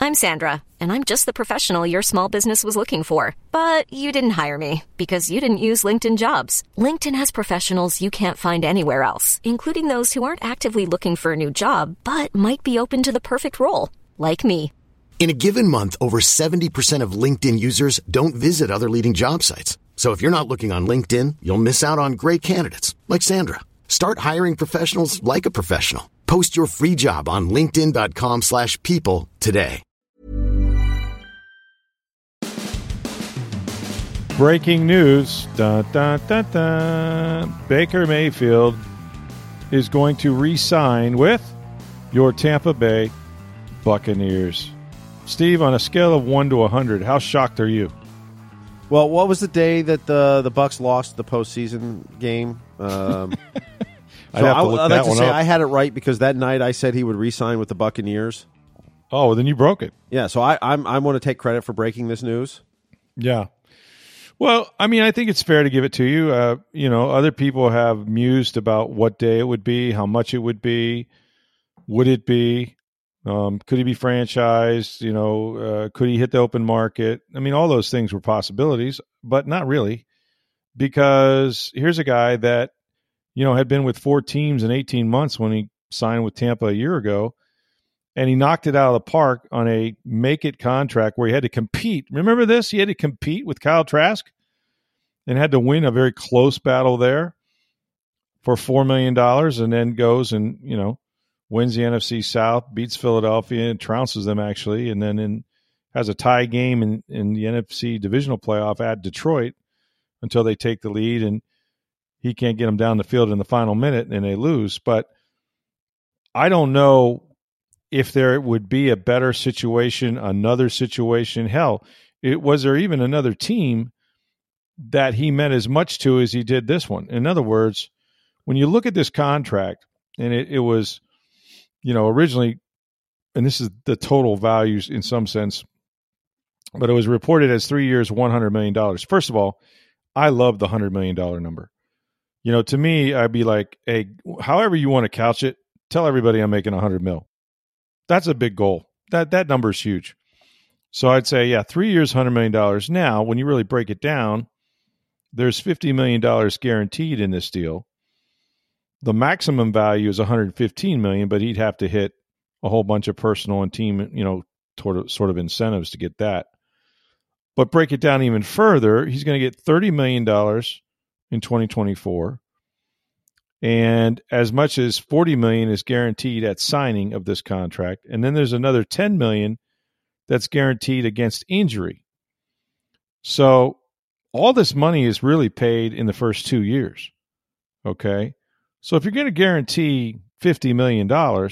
I'm Sandra, and I'm just the professional your small business was looking for. But you didn't hire me because you didn't use LinkedIn Jobs. LinkedIn has professionals you can't find anywhere else, including those who aren't actively looking for a new job, but might be open to the perfect role, like me. In a given month, over 70% of LinkedIn users don't visit other leading job sites. So if you're not looking on LinkedIn, you'll miss out on great candidates like Sandra. Start hiring professionals like a professional. Post your free job on linkedin.com/people today. Breaking news. Dun, dun, dun, dun. Baker Mayfield is going to re-sign with your Tampa Bay Buccaneers. Steve, on a scale of 1 to 100, how shocked are you? Well, what was the day that the Bucs lost the postseason game? I'd have to look that one up. I had it right because that night I said he would re-sign with the Buccaneers. Oh, well, then you broke it. Yeah, so I want to take credit for breaking this news. Yeah. Well, I mean, I think it's fair to give it to you. Other people have mused about what day it would be, how much it would be, would it be, could he be franchised? Could he hit the open market? I mean, all those things were possibilities, but not really, because here's a guy that, had been with 4 teams in 18 months when he signed with Tampa a year ago, and he knocked it out of the park on a make-it contract where he had to compete. Remember this? He had to compete with Kyle Trask and had to win a very close battle there for $4 million, and then goes and, wins the NFC South, beats Philadelphia, and trounces them, actually, and then has a tie game in the NFC divisional playoff at Detroit until they take the lead, and he can't get them down the field in the final minute, and they lose. But I don't know if there would be a better situation, another situation. Hell, was there even another team that he meant as much to as he did this one? In other words, when you look at this contract, and it was, originally, and this is the total values in some sense, but it was reported as 3 years, $100 million. First of all, I love the $100 million number. To me, I'd be like, hey, however you want to couch it, tell everybody I'm making $100 million. That's a big goal. That number is huge. So I'd say, 3 years, $100 million. Now, when you really break it down, there's $50 million guaranteed in this deal. The maximum value is $115 million, but he'd have to hit a whole bunch of personal and team, sort of incentives to get that. But break it down even further, he's going to get $30 million in 2024. And as much as $40 million is guaranteed at signing of this contract. And then there's another $10 million that's guaranteed against injury. So all this money is really paid in the first 2 years. Okay. So if you're going to guarantee $50 million,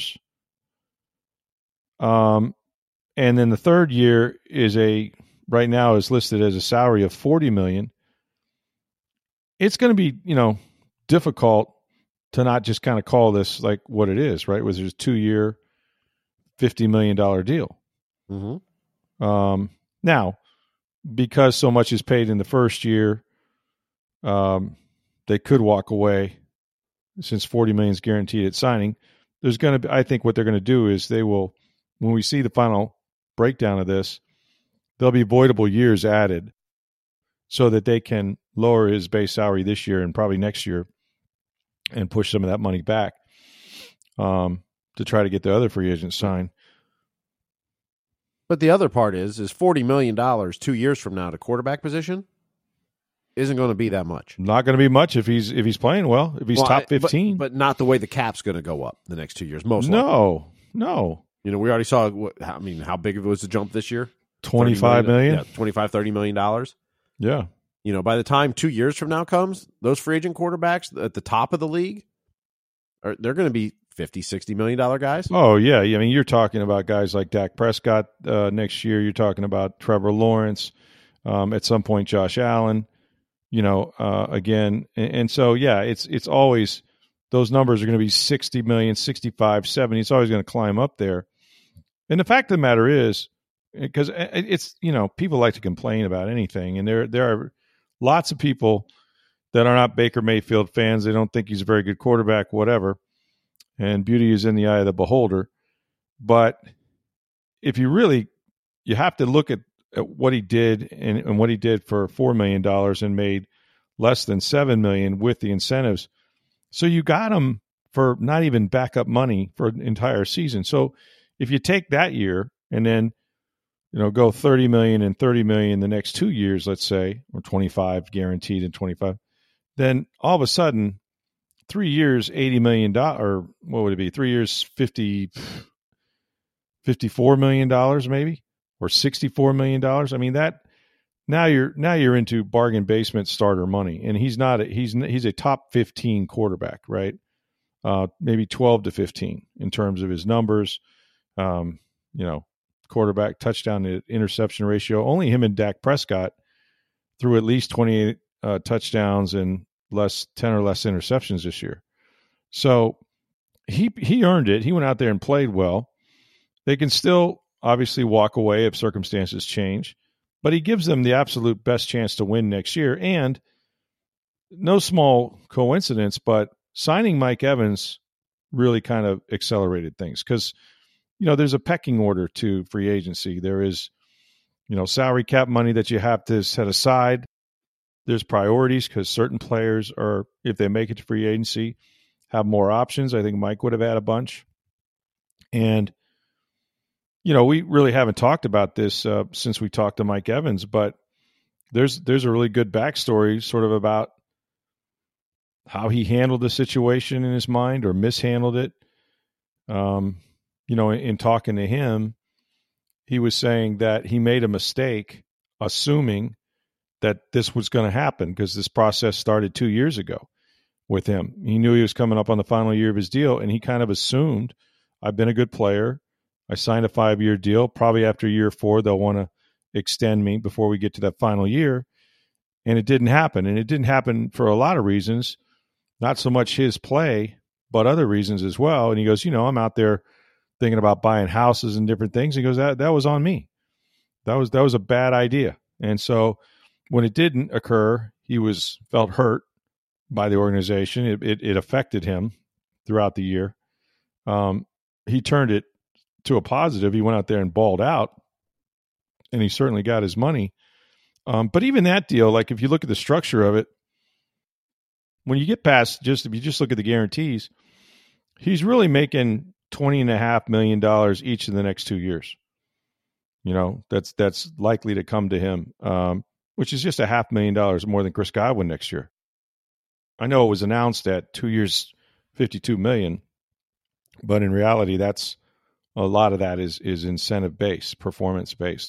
and then the third year right now is listed as a salary of $40 million, it's going to be, difficult to not just kind of call this like what it is, right? Was there's a 2-year, $50 million deal. Mm-hmm. Now, because so much is paid in the first year, they could walk away since $40 million is guaranteed at signing. There's going to be, I think what they're going to do is they will, when we see the final breakdown of this, there'll be voidable years added so that they can lower his base salary this year and probably next year and push some of that money back to try to get the other free agents signed. But the other part is $40 million 2 years from now at a quarterback position isn't going to be that much. Not going to be much if he's playing well, if he's top 15. But not the way the cap's going to go up the next 2 years, most likely. No. We already saw, how big of it was the jump this year? $25 million? Yeah, $30 million. Yeah. By the time 2 years from now comes, those free agent quarterbacks at the top of the league, they're going to be $50, $60 million guys. Oh, yeah. I mean, you're talking about guys like Dak Prescott next year. You're talking about Trevor Lawrence, at some point Josh Allen, again. And so, yeah, it's always those numbers are going to be 60 million, 65, 70. It's always going to climb up there. And the fact of the matter is, because it's, people like to complain about anything. And there are lots of people that are not Baker Mayfield fans. They don't think he's a very good quarterback, whatever. And beauty is in the eye of the beholder. But if you really you have to look at what he did and what he did for $4 million and made less than $7 million with the incentives. So you got him for not even backup money for an entire season. So if you take that year and then, go 30 million and 30 million the next 2 years, let's say, or 25 guaranteed and 25, then all of a sudden 3 years, $80 million, or what would it be? 3 years, $54 million maybe, or $64 million. I mean, that now you're into bargain basement starter money, and he's a top 15 quarterback, right? Maybe 12 to 15 in terms of his numbers. Quarterback touchdown to interception ratio. Only him and Dak Prescott threw at least 28 touchdowns and 10 or less interceptions this year. So he earned it. He went out there and played well. They can still obviously walk away if circumstances change, but he gives them the absolute best chance to win next year. And no small coincidence, but signing Mike Evans really kind of accelerated things because, there's a pecking order to free agency. There is, salary cap money that you have to set aside. There's priorities because certain players are, if they make it to free agency, have more options. I think Mike would have had a bunch. And, we really haven't talked about this since we talked to Mike Evans, but there's a really good backstory sort of about how he handled the situation in his mind or mishandled it. In talking to him, he was saying that he made a mistake assuming that this was going to happen because this process started 2 years ago with him. He knew he was coming up on the final year of his deal, and he kind of assumed, I've been a good player. I signed a 5-year deal. Probably after year 4, they'll want to extend me before we get to that final year. And it didn't happen. And it didn't happen for a lot of reasons, not so much his play, but other reasons as well. And he goes, I'm out there thinking about buying houses and different things. He goes, that was on me. That was a bad idea. And so when it didn't occur, he felt hurt by the organization. It affected him throughout the year. He turned it to a positive. He went out there and balled out, and he certainly got his money. But even that deal, like if you look at the structure of it, when you get past if you just look at the guarantees, he's really making $20.5 million each in the next 2 years. That's likely to come to him, which is just $500,000 more than Chris Godwin next year. I know it was announced at 2 years, $52 million, but in reality, that's a lot of that is incentive based, performance based.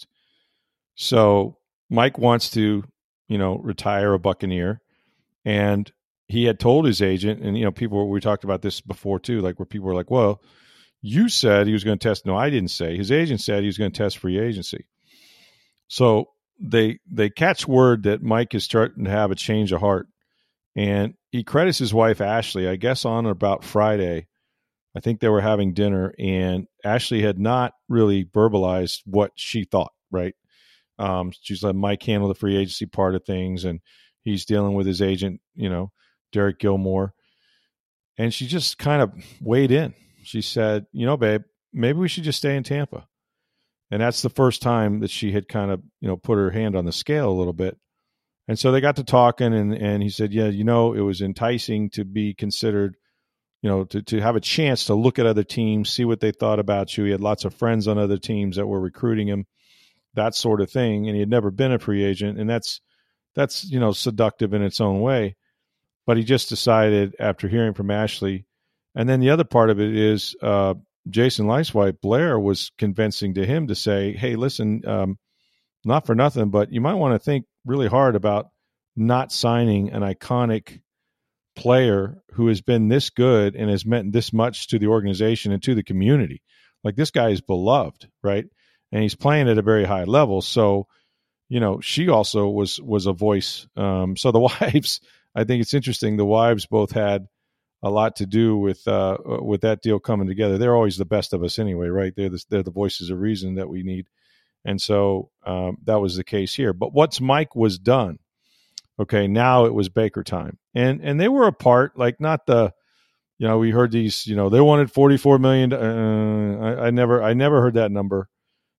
So Mike wants to, retire a Buccaneer, and he had told his agent, and we talked about this before too, like where people were like, well, you said he was going to test. No, I didn't say. His agent said he was going to test free agency. So they catch word that Mike is starting to have a change of heart, and he credits his wife, Ashley, I guess on or about Friday. I think they were having dinner, and Ashley had not really verbalized what she thought, right? She's let Mike handle the free agency part of things, and he's dealing with his agent, Derek Gilmore. And she just kind of weighed in. She said, babe, maybe we should just stay in Tampa. And that's the first time that she had kind of, put her hand on the scale a little bit. And so they got to talking, and he said, yeah, it was enticing to be considered, to have a chance to look at other teams, see what they thought about you. He had lots of friends on other teams that were recruiting him, that sort of thing. And he had never been a free agent. And that's seductive in its own way. But he just decided after hearing from Ashley. And then the other part of it is Jason Licht's wife, Blair, was convincing to him to say, hey, listen, not for nothing, but you might want to think really hard about not signing an iconic player who has been this good and has meant this much to the organization and to the community. Like, this guy is beloved, right? And he's playing at a very high level. So, she also was a voice. So the wives, I think it's interesting. The wives both had a lot to do with that deal coming together. They're always the best of us anyway, right? They're the voices of reason that we need. And so that was the case here. But once Mike was done, okay, now it was Baker time. And they were apart, like not the, we heard these, they wanted $44 million. I never heard that number.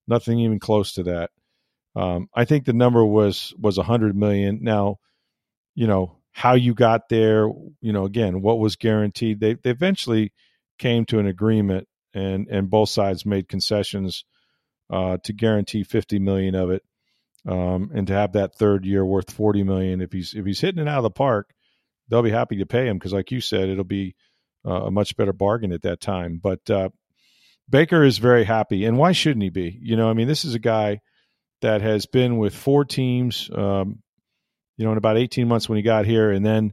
Nothing even close to that. I think the number was $100 million. Now, how you got there, again, what was guaranteed. They eventually came to an agreement, and both sides made concessions to guarantee $50 million of it, and to have that third year worth $40 million. If he's hitting it out of the park, they'll be happy to pay him because, like you said, it'll be a much better bargain at that time. But Baker is very happy, and why shouldn't he be? This is a guy that has been with 4 teams, in about 18 months when he got here, and then,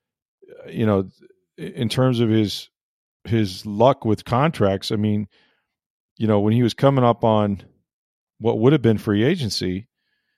in terms of his luck with contracts, when he was coming up on what would have been free agency,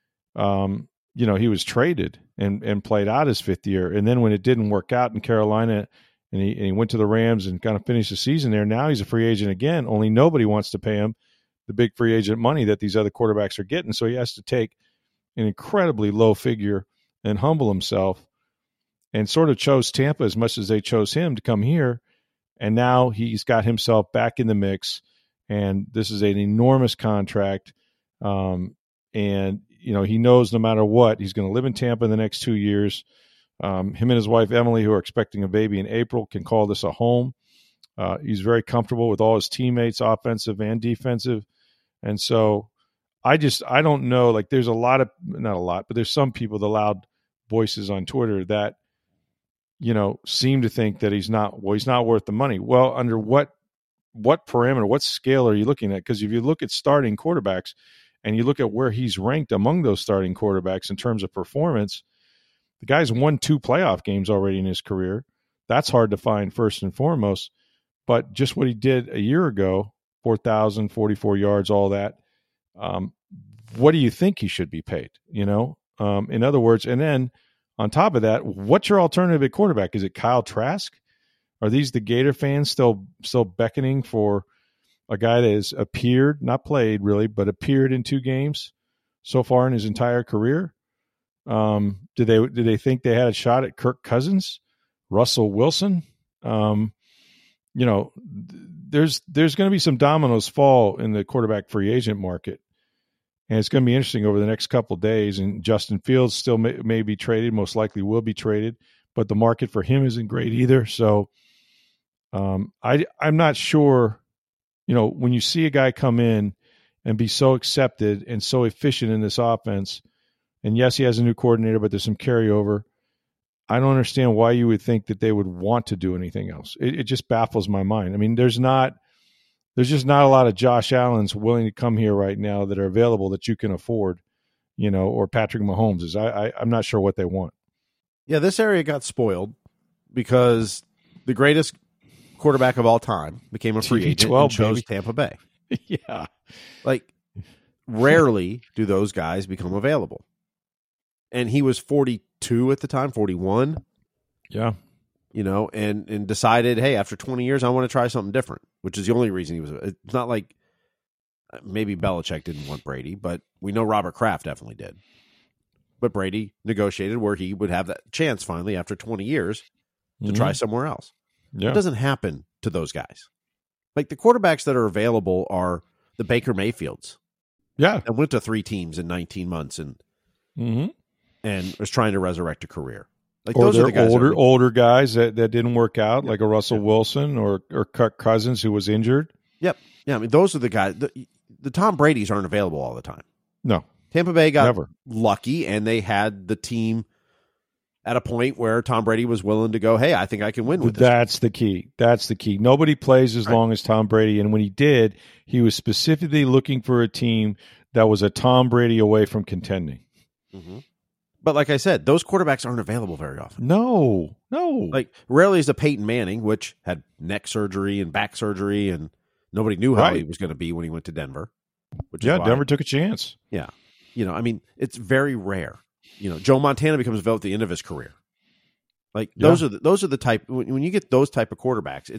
he was traded and played out his 5th year. And then when it didn't work out in Carolina and he went to the Rams and kind of finished the season there, now he's a free agent again, only nobody wants to pay him the big free agent money that these other quarterbacks are getting. So he has to take an incredibly low figure and humble himself, and sort of chose Tampa as much as they chose him to come here. And now he's got himself back in the mix, and this is an enormous contract. And, he knows no matter what, he's going to live in Tampa in the next 2 years. Him and his wife, Emily, who are expecting a baby in April, can call this a home. He's very comfortable with all his teammates, offensive and defensive. And so I don't know, like there's not a lot, but there's some people, the loud voices on Twitter that, seem to think that he's not worth the money. Well, under what parameter, what scale are you looking at? Because if you look at starting quarterbacks and you look at where he's ranked among those starting quarterbacks in terms of performance, the guy's won 2 playoff games already in his career. That's hard to find first and foremost. But just what he did a year ago, 4,044 yards, all that, what do you think he should be paid? In other words, and then on top of that, what's your alternative at quarterback? Is it Kyle Trask? Are these the Gator fans still beckoning for a guy that has appeared, not played really, but appeared in 2 games so far in his entire career? Did they think they had a shot at Kirk Cousins, Russell Wilson? There's going to be some dominoes fall in the quarterback free agent market. And it's going to be interesting over the next couple of days. And Justin Fields still may be traded, most likely will be traded, but the market for him isn't great either. So I'm not sure, when you see a guy come in and be so accepted and so efficient in this offense, and yes, he has a new coordinator, but there's some carryover. I don't understand why you would think that they would want to do anything else. It just baffles my mind. There's just not a lot of Josh Allens willing to come here right now that are available that you can afford, or Patrick Mahomes is. I'm not sure what they want. Yeah, this area got spoiled because the greatest quarterback of all time became a free agent and chose Tampa Bay. Yeah. Like, rarely do those guys become available. And he was 42 at the time, 41. Yeah. And decided, hey, after 20 years, I want to try something different, which is the only reason he was. It's not like maybe Belichick didn't want Brady, but we know Robert Kraft definitely did. But Brady negotiated where he would have that chance finally after 20 years to try somewhere else. Yeah. It doesn't happen to those guys. Like, the quarterbacks that are available are the Baker Mayfields. Yeah. And went to 3 teams in 19 months and was trying to resurrect a career. Like, or those are the guys older guys that didn't work out, like a Russell Wilson or Kirk Cousins who was injured. Yep. Yeah, those are the guys. The Tom Bradys aren't available all the time. No. Tampa Bay got lucky, and they had the team at a point where Tom Brady was willing to go, hey, I think I can win with this. That's the key. That's the key. Nobody plays as long as Tom Brady, and when he did, he was specifically looking for a team that was a Tom Brady away from contending. Mm-hmm. But like I said, those quarterbacks aren't available very often. No. Like, rarely is a Peyton Manning, which had neck surgery and back surgery, and nobody knew how he was going to be when he went to Denver. Denver took a chance. Yeah. It's very rare. Joe Montana becomes available at the end of his career. Like, those are the type, when you get those type of quarterbacks,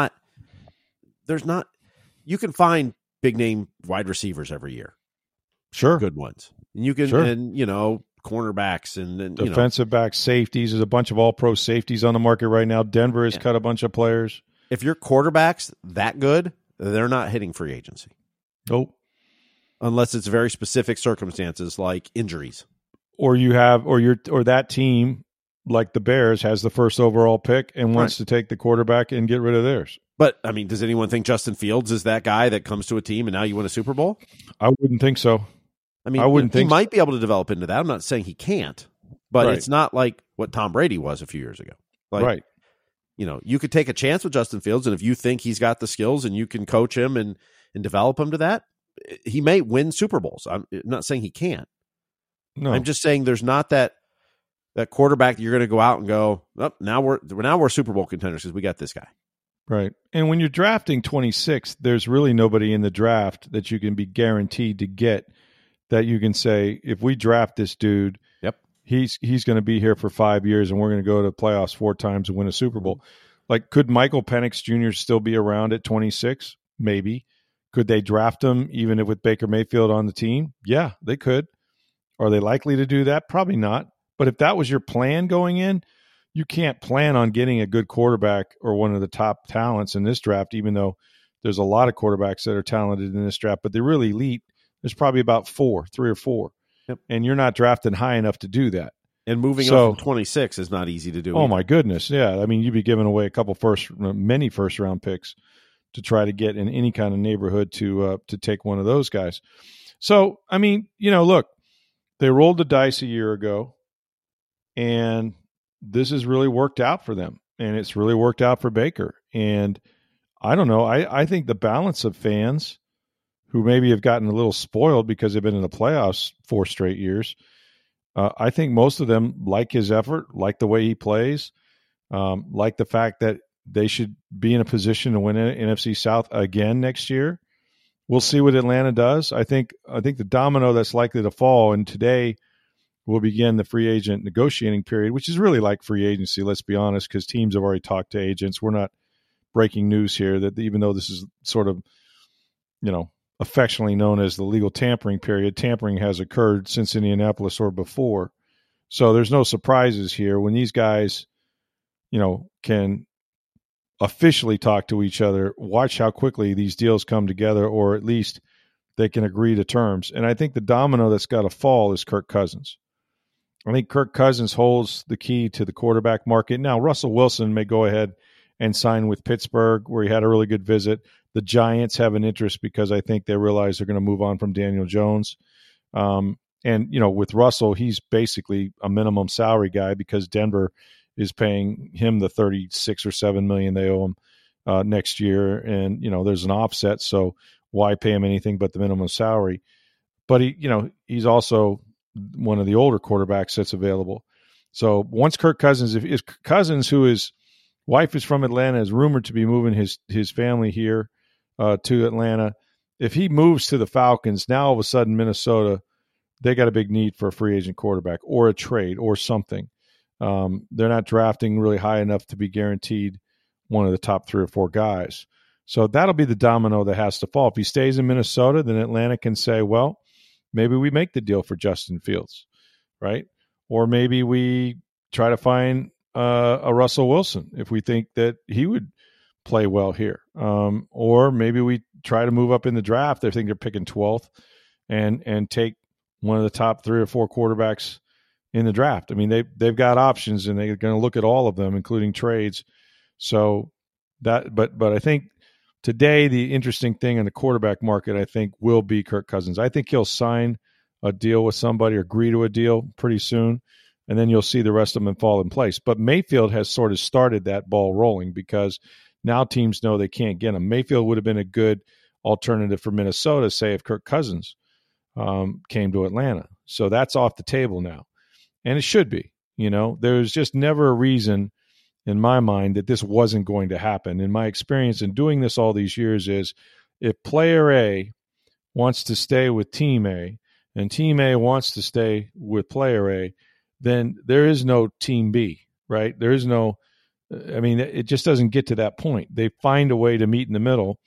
you can find big name wide receivers every year. Sure. Good ones. And you can, cornerbacks and defensive backs, safeties. There's a bunch of all-pro safeties on the market right now. Denver has cut a bunch of players. If your quarterback's that good, they're not hitting free agency. Nope. unless it's very specific circumstances like injuries. Or that team, like the Bears, has the first overall pick and wants to take the quarterback and get rid of theirs. But, I mean, does anyone think Justin Fields is that guy that comes to a team and now you win a Super Bowl? I wouldn't think so. I mean, he might be able to develop into that. I'm not saying he can't, but it's not like what Tom Brady was a few years ago. Like, you could take a chance with Justin Fields, and if you think he's got the skills and you can coach him and develop him to that, he may win Super Bowls. I'm not saying he can't. No. I'm just saying there's not that quarterback that you're going to go out and go, oh, now we're Super Bowl contenders because we got this guy. Right. And when you're drafting 26, there's really nobody in the draft that you can be guaranteed to get that you can say, if we draft this dude, he's going to be here for 5 years and we're going to go to playoffs 4 times and win a Super Bowl. Like, could Michael Penix Jr. still be around at 26? Maybe. Could they draft him even if with Baker Mayfield on the team? Yeah, they could. Are they likely to do that? Probably not. But if that was your plan going in, you can't plan on getting a good quarterback or one of the top talents in this draft, even though there's a lot of quarterbacks that are talented in this draft, but they're really elite. There's probably about 3 or 4. Yep. And you're not drafted high enough to do that. And moving up from 26 is not easy to do. Oh, my goodness. Yeah. I mean, you'd be giving away a couple many first-round picks to try to get in any kind of neighborhood to take one of those guys. So, I mean, look, they rolled the dice a year ago, and this has really worked out for them, and it's really worked out for Baker. And I don't know. I think the balance of fans who maybe have gotten a little spoiled because they've been in the playoffs 4 straight years, I think most of them like his effort, like the way he plays, like the fact that they should be in a position to win NFC South again next year. We'll see what Atlanta does. I think the domino that's likely to fall, and today will begin the free agent negotiating period, which is really like free agency, let's be honest, because teams have already talked to agents. We're not breaking news here that even though this is sort of, affectionately known as the legal tampering period, tampering has occurred since Indianapolis or before. So there's no surprises here. When these guys, can officially talk to each other, watch how quickly these deals come together, or at least they can agree to terms. And I think the domino that's got to fall is Kirk Cousins. I think Kirk Cousins holds the key to the quarterback market. Now, Russell Wilson may go ahead and sign with Pittsburgh, where he had a really good visit. The Giants have an interest because I think they realize they're going to move on from Daniel Jones. And, with Russell, he's basically a minimum salary guy because Denver is paying him the $36 or $7 million they owe him next year. And, there's an offset, so why pay him anything but the minimum salary? But he's also one of the older quarterbacks that's available. So once Kirk Cousins, if Cousins, who his wife is from Atlanta, is rumored to be moving his family here to Atlanta. If he moves to the Falcons, now all of a sudden Minnesota, they got a big need for a free agent quarterback or a trade or something. They're not drafting really high enough to be guaranteed one of the top 3 or 4 guys. So that'll be the domino that has to fall. If he stays in Minnesota, then Atlanta can say, well, maybe we make the deal for Justin Fields, right? Or maybe we try to find a Russell Wilson if we think that he would play well here. Or maybe we try to move up in the draft. I think they're picking 12th and take one of the top 3 or 4 quarterbacks in the draft. I mean, they've got options, and they're going to look at all of them, including trades. So but I think today the interesting thing in the quarterback market, I think, will be Kirk Cousins. I think he'll sign a deal with somebody or agree to a deal pretty soon, and then you'll see the rest of them fall in place. But Mayfield has sort of started that ball rolling because now teams know they can't get him. Mayfield would have been a good alternative for Minnesota, say, if Kirk Cousins came to Atlanta. So that's off the table now. And it should be. There's just never a reason in my mind that this wasn't going to happen. In my experience in doing this all these years is if player A wants to stay with team A and team A wants to stay with player A, then there is no team B, right? There is no, it just doesn't get to that point. They find a way to meet in the middle,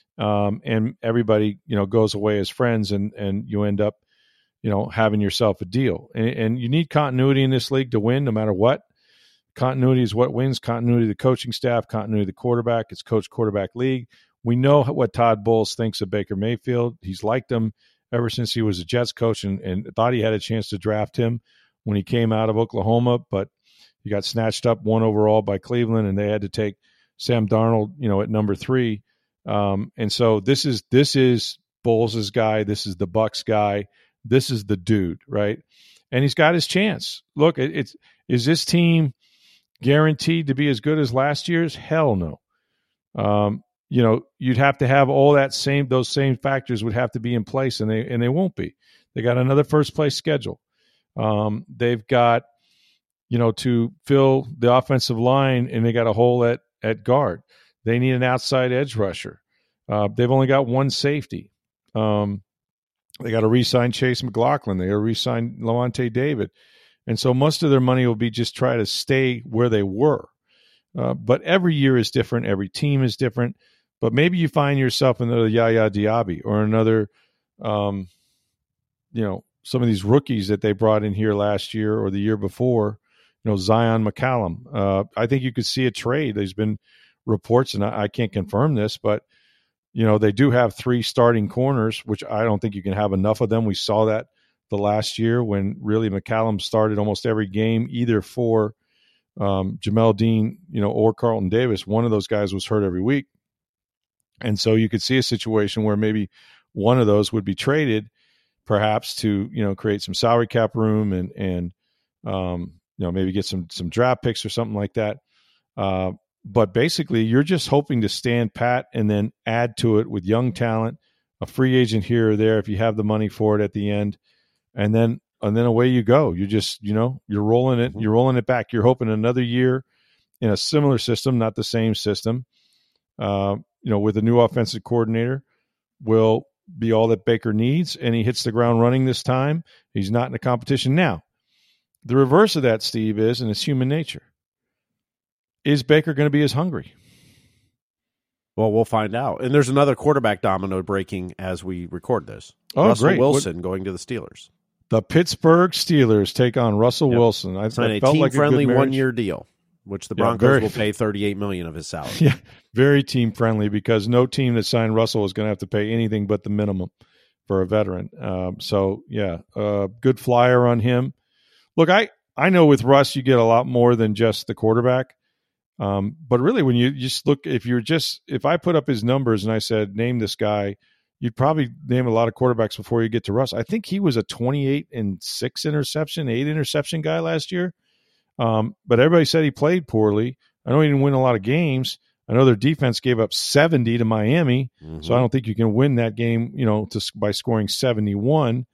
and everybody, goes away as friends, and you end up, having yourself a deal. And you need continuity in this league to win no matter what. Continuity is what wins. Continuity of the coaching staff, continuity of the quarterback. It's coach-quarterback league. We know what Todd Bowles thinks of Baker Mayfield. He's liked him ever since he was a Jets coach, and thought he had a chance to draft him when he came out of Oklahoma, but he got snatched up 1 overall by Cleveland, and they had to take Sam Darnold, at number 3. And so this is Bowles' guy. This is the Bucs guy. This is the dude, right? And he's got his chance. Look, is this team guaranteed to be as good as last year's? Hell no. You'd have to have all those same factors would have to be in place, and they won't be. They got another first place schedule. They've got, to fill the offensive line, and they got a hole at guard. They need an outside edge rusher. They've only got 1 safety. They got to re-sign Chase McLaughlin. They got to re-sign Lavonte David. And so most of their money will be just try to stay where they were. But every year is different. Every team is different. But maybe you find yourself another Yaya Diaby or another, some of these rookies that they brought in here last year or the year before, Zion McCallum. I think you could see a trade. There's been reports, and I can't confirm this, but, they do have 3 starting corners, which I don't think you can have enough of them. We saw that the last year when really McCallum started almost every game, either for Jamel Dean, or Carlton Davis. One of those guys was hurt every week. And so you could see a situation where maybe one of those would be traded perhaps to, create some salary cap room and maybe get some draft picks or something like that. But basically you're just hoping to stand pat and then add to it with young talent, a free agent here or there if you have the money for it at the end. And then away you go. You just, you're rolling it. You're rolling it back. You're hoping another year in a similar system, not the same system, with a new offensive coordinator will be all that Baker needs. And he hits the ground running this time. He's not in a competition. Now, the reverse of that, Steve, is, and it's human nature, is Baker going to be as hungry? Well, we'll find out. And there's another quarterback domino breaking as we record this. Oh, Russell great. Wilson going to the Steelers. The Pittsburgh Steelers take on Russell Wilson. I signed a felt team-friendly like 1-year deal, which the Broncos will pay $38 million of his salary. Yeah, very team-friendly because no team that signed Russell is going to have to pay anything but the minimum for a veteran. Good flyer on him. Look, I know with Russ you get a lot more than just the quarterback. But really, when you just look, if I put up his numbers and I said, name this guy, you'd probably name a lot of quarterbacks before you get to Russ. I think he was a 28 and 8 interception guy last year. But everybody said he played poorly. I know he didn't win a lot of games. I know their defense gave up 70 to Miami. Mm-hmm. So I don't think you can win that game, by scoring 71.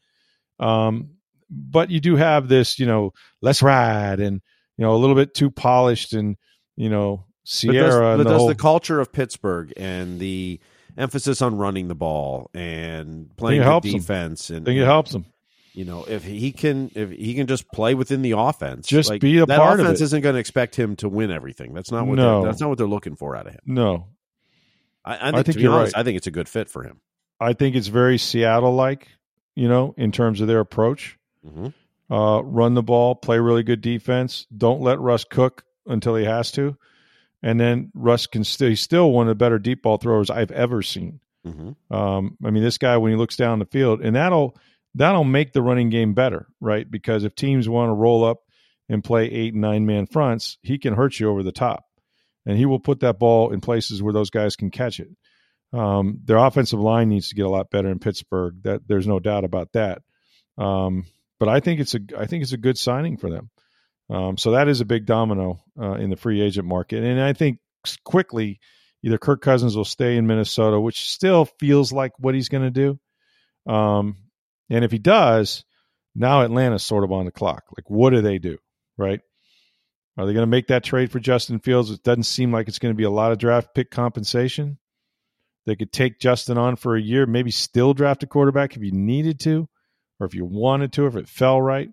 But you do have this, let's ride and, a little bit too polished and, Sierra. But does the culture of Pittsburgh and the emphasis on running the ball and playing good defense, and I think it helps him. If he can just play within the offense, just be a part of it. That offense isn't going to expect him to win everything. That's not what they're looking for out of him. No, I think to be honest, right. I think it's a good fit for him. I think it's very Seattle-like, in terms of their approach. Mm-hmm. Run the ball, play really good defense. Don't let Russ cook until he has to. And then Russ can he's still one of the better deep ball throwers I've ever seen. Mm-hmm. This guy, when he looks down the field, and that'll make the running game better, right? Because if teams want to roll up and play 8 and 9 man fronts, he can hurt you over the top. And he will put that ball in places where those guys can catch it. Their offensive line needs to get a lot better in Pittsburgh. That there's no doubt about that. But I think it's a good signing for them. So that is a big domino in the free agent market. And I think quickly either Kirk Cousins will stay in Minnesota, which still feels like what he's going to do. And if he does, now Atlanta's sort of on the clock. Like, what do they do, right? Are they going to make that trade for Justin Fields? It doesn't seem like it's going to be a lot of draft pick compensation. They could take Justin on for a year, maybe still draft a quarterback if you needed to, or if you wanted to, if it fell right.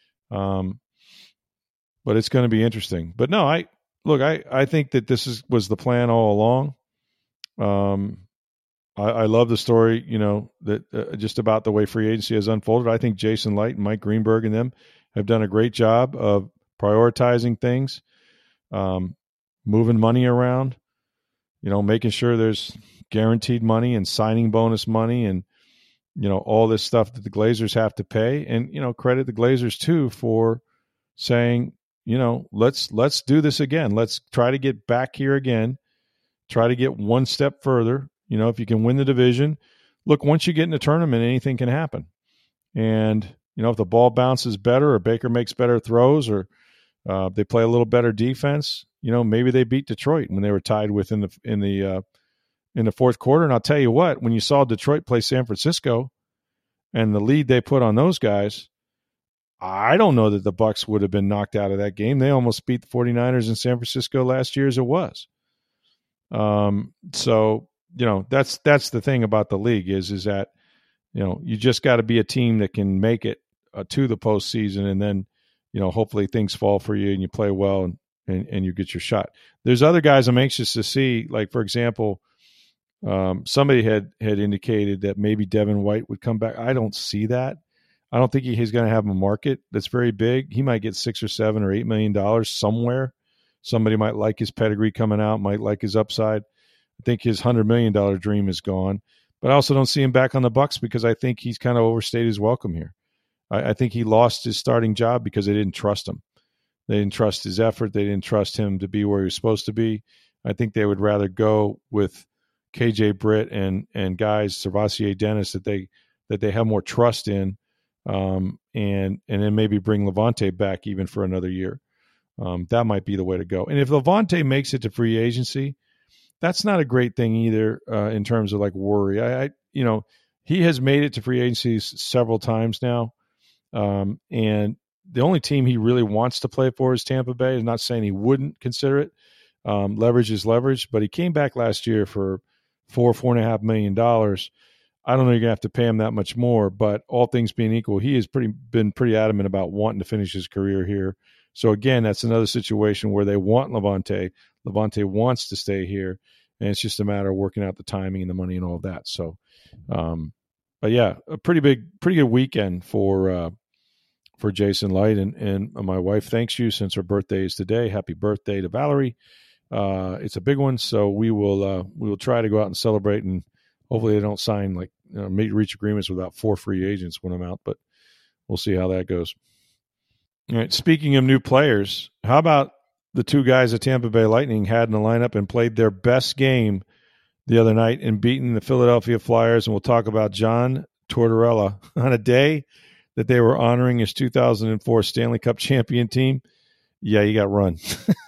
But it's going to be interesting. But no, I think that this was the plan all along. I love the story, that just about the way free agency has unfolded. I think Jason Light and Mike Greenberg and them have done a great job of prioritizing things, moving money around, making sure there's guaranteed money and signing bonus money and, all this stuff that the Glazers have to pay, and, credit the Glazers too for saying, let's do this again. Let's try to get back here again, try to get one step further. If you can win the division, look, once you get in a tournament, anything can happen. And, if the ball bounces better or Baker makes better throws or they play a little better defense, maybe they beat Detroit when they were tied with in the fourth quarter. And I'll tell you what, when you saw Detroit play San Francisco and the lead they put on those guys, I don't know that the Bucs would have been knocked out of that game. They almost beat the 49ers in San Francisco last year as it was. So, that's the thing about the league is that, you just got to be a team that can make it to the postseason, and then, hopefully things fall for you and you play well and you get your shot. There's other guys I'm anxious to see, like, for example, somebody had indicated that maybe Devin White would come back. I don't see that. I don't think he's going to have a market that's very big. He might get $6 or $7 or $8 million somewhere. Somebody might like his pedigree coming out, might like his upside. I think his $100 million dream is gone. But I also don't see him back on the Bucs because I think he's kind of overstayed his welcome here. I think he lost his starting job because they didn't trust him. They didn't trust his effort. They didn't trust him to be where he was supposed to be. I think they would rather go with KJ Britt and guys, Servassier Dennis, that they have more trust in, and then maybe bring Levante back even for another year. That might be the way to go. And if Levante makes it to free agency, that's not a great thing either in terms of like worry. He has made it to free agencies several times now, and the only team he really wants to play for is Tampa Bay. I'm not saying he wouldn't consider it. Leverage is leverage, but he came back last year for $4.5 million. I don't know you're going to have to pay him that much more, but all things being equal, he has been pretty adamant about wanting to finish his career here. So again, that's another situation where they want Levante. Levante wants to stay here, and it's just a matter of working out the timing and the money and all of that. So, but yeah, a pretty good weekend for Jason Licht, and my wife thanks you since her birthday is today. Happy birthday to Valerie. It's a big one, so we will try to go out and celebrate, and hopefully they don't sign reach agreements with about 4 free agents when I'm out, but we'll see how that goes. All right. Speaking of new players, how about the two guys that Tampa Bay Lightning had in the lineup and played their best game the other night and beating the Philadelphia Flyers? And we'll talk about John Tortorella on a day that they were honoring his 2004 Stanley Cup champion team. Yeah, he got run.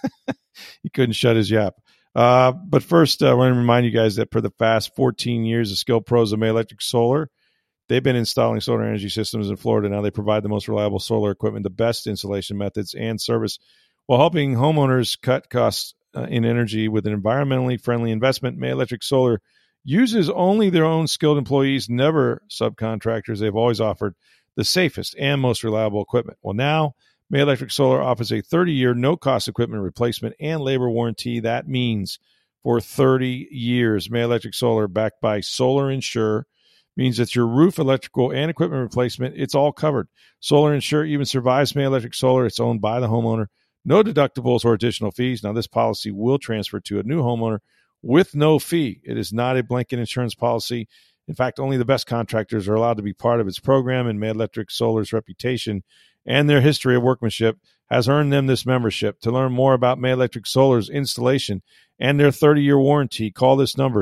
He couldn't shut his yap. But first, I want to remind you guys that for the past 14 years, the skilled pros of May Electric Solar, they've been installing solar energy systems in Florida. Now they provide the most reliable solar equipment, the best installation methods, and service while helping homeowners cut costs in energy with an environmentally friendly investment. May Electric Solar uses only their own skilled employees, never subcontractors. They've always offered the safest and most reliable equipment. Well, now May Electric Solar offers a 30-year no-cost equipment replacement and labor warranty. That means for 30 years. May Electric Solar, backed by Solar Insure, means that your roof, electrical, and equipment replacement, it's all covered. Solar Insure even survives May Electric Solar. It's owned by the homeowner. No deductibles or additional fees. Now, this policy will transfer to a new homeowner with no fee. It is not a blanket insurance policy. In fact, only the best contractors are allowed to be part of its program, and May Electric Solar's reputation and their history of workmanship has earned them this membership. To learn more about May Electric Solar's installation and their 30-year warranty, call this number,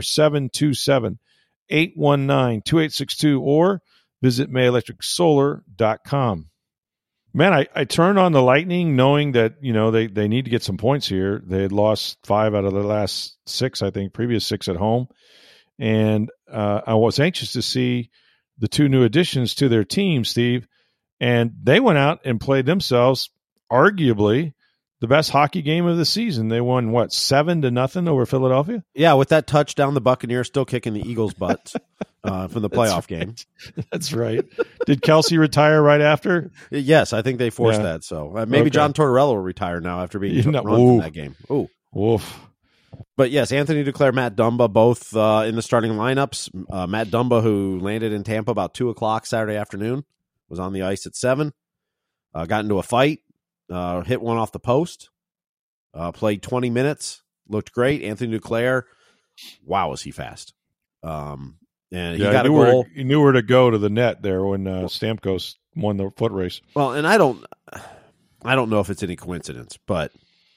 727-819-2862, or visit mayelectricsolar.com. Man, I turned on the Lightning knowing that, they need to get some points here. They had lost 5 out of the last 6, I think, previous 6 at home. And I was anxious to see the 2 new additions to their team, Steve. And they went out and played themselves, arguably, the best hockey game of the season. They won, 7-0 over Philadelphia? Yeah, with that touchdown, the Buccaneers still kicking the Eagles' butts from the playoff game. That's right. Did Kelsey retire right after? Yes, I think they forced that. So maybe okay. John Tortorella will retire now after being run from that game. Ooh. Woof. But yes, Anthony Duclair, Matt Dumba, both in the starting lineups. Matt Dumba, who landed in Tampa about 2 o'clock Saturday afternoon, was on the ice at 7. Got into a fight, hit one off the post, played 20 minutes, looked great. Anthony Duclair, wow, is he fast. And he got a goal. He knew where to go to the net there when Stamkos won the foot race. Well, and I don't know if it's any coincidence, but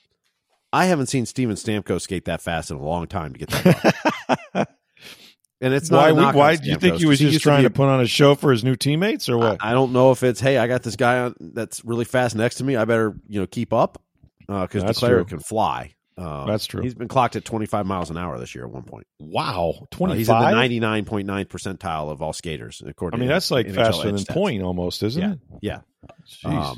I haven't seen Steven Stamkos skate that fast in a long time to get that puck. And it's not why do you think he was just trying to put on a show for his new teammates or what? I don't know if it's, hey, I got this guy that's really fast next to me. I better keep up because Duclair can fly. That's true. He's been clocked at 25 miles an hour this year at one point. Wow, 25. He's at the 99.9 percentile of all skaters. According that's like NHL faster than stats. Point almost, isn't it? Yeah. Jeez.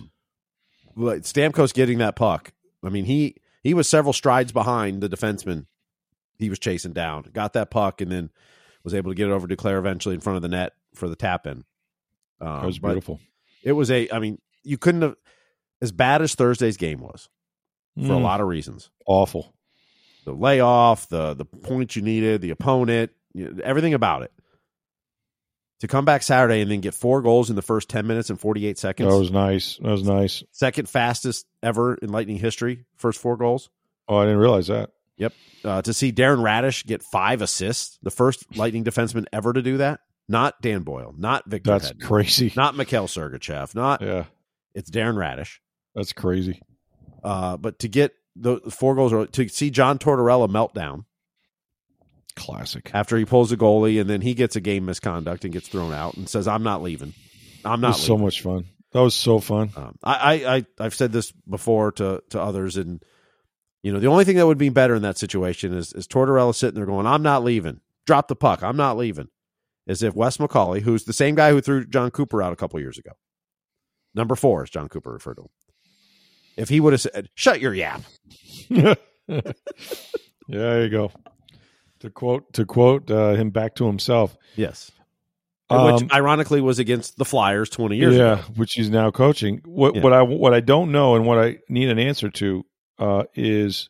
But Stamkos getting that puck. I mean, he was several strides behind the defenseman he was chasing down. Got that puck and then was able to get it over to Duclair eventually in front of the net for the tap in. That was beautiful. It was you couldn't have, as bad as Thursday's game was for a lot of reasons. Awful. The layoff, the points you needed, the opponent, everything about it. To come back Saturday and then get 4 goals in the first 10 minutes and 48 seconds. That was nice. Second fastest ever in Lightning history, first 4 goals. Oh, I didn't realize that. Yep. To see Darren Radish get 5 assists, the first Lightning defenseman ever to do that. Not Dan Boyle, not Victor That's Hedman, crazy. not Mikhail Sergachev, it's Darren Radish. That's crazy. But to get the 4 goals, to see John Tortorella meltdown. Classic. After he pulls the goalie and then he gets a game misconduct and gets thrown out and says, I'm not leaving. I'm not leaving. So much fun. That was so fun. I've said this before to others, and the only thing that would be better in that situation is Tortorella sitting there going, I'm not leaving. Drop the puck. I'm not leaving. As if Wes McCauley, who's the same guy who threw John Cooper out a couple years ago, number 4, as John Cooper referred to him, if he would have said, shut your yap. Yeah, there you go. To quote him back to himself. Yes. Which ironically was against the Flyers 20 years ago. Yeah, which he's now coaching. What I don't know and what I need an answer to is,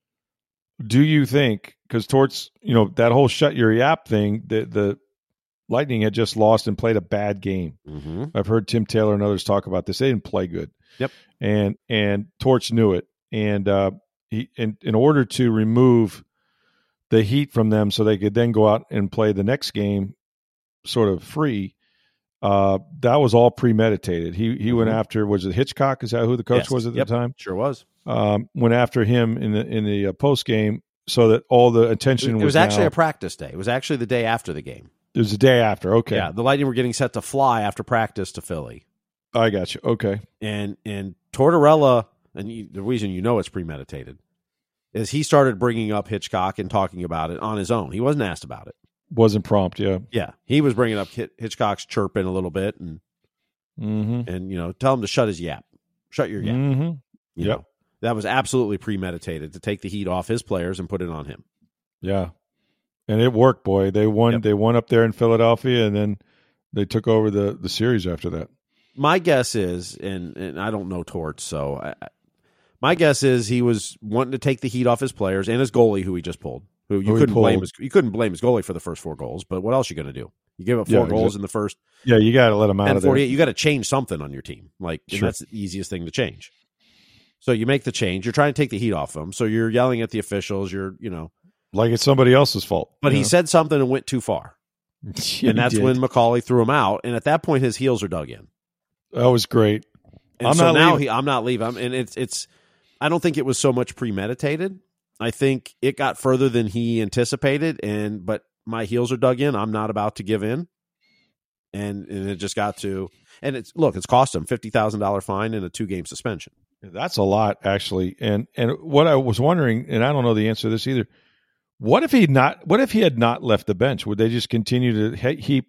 do you think, because Torts, that whole shut your yap thing, the Lightning had just lost and played a bad game. Mm-hmm. I've heard Tim Taylor and others talk about this. They didn't play good. Yep. And Torts knew it. And he in order to remove the heat from them so they could then go out and play the next game sort of free, that was all premeditated. He went after, was it Hitchcock? Is that who the coach was at the time? Sure was. Went after him in the post game so that all the attention was actually a practice day. It was actually the day after the game. It was the day after. Okay. Yeah, the Lightning were getting set to fly after practice to Philly. I got you. Okay. And Tortorella, and the reason it's premeditated is he started bringing up Hitchcock and talking about it on his own. He wasn't asked about it. Wasn't prompt, yeah. Yeah, he was bringing up Hitchcock's chirping a little bit and tell him to shut his yap. Shut your yap. Mm-hmm. That was absolutely premeditated to take the heat off his players and put it on him. Yeah. And it worked, boy. They won. Yep. They won up there in Philadelphia, and then they took over the series after that. My guess is, and I don't know Torts, so my guess is he was wanting to take the heat off his players and his goalie, who he just pulled. You couldn't blame his goalie for the first 4 goals, but what else are you going to do? You give up 4 goals in the first. Yeah, you got to let him out of there. You got to change something on your team, and that's the easiest thing to change. So you make the change. You're trying to take the heat off them. So you're yelling at the officials. You're like it's somebody else's fault. But he said something and went too far, and that's when McCauley threw him out. And at that point, his heels are dug in. That was great. And I'm not leaving. And it's. I don't think it was so much premeditated. I think it got further than he anticipated, but my heels are dug in. I'm not about to give in, and it just got to. And it's cost him $50,000 fine and a 2-game suspension. That's a lot, actually. And what I was wondering, and I don't know the answer to this either. What if he had not left the bench? Would they just continue to heap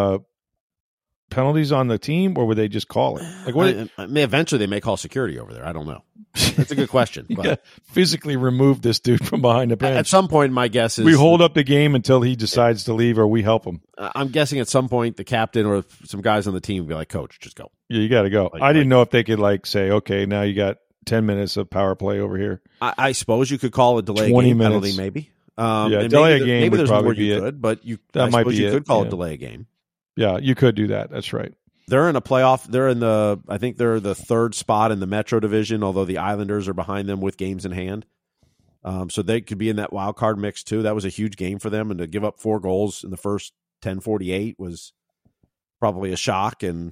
penalties on the team, or would they just call it? Eventually they may call security over there. I don't know. That's a good question. But physically remove this dude from behind the bench. At some point, my guess is we hold up the game until he decides to leave, or we help him. I'm guessing at some point the captain or some guys on the team will be like, "Coach, just go." Yeah, you got to go. I didn't know if they could say, "Okay, now you got 10 minutes of power play over here." I suppose you could call a delay game penalty, maybe. Delay a game maybe would probably be it. But that might be you it. Could call a delay a game. Yeah, you could do that. That's right. They're in a playoff. I think they're the 3rd spot in the Metro Division, although the Islanders are behind them with games in hand. So they could be in that wild card mix too. That was a huge game for them, and to give up 4 goals in the first 10:48 was probably a shock, and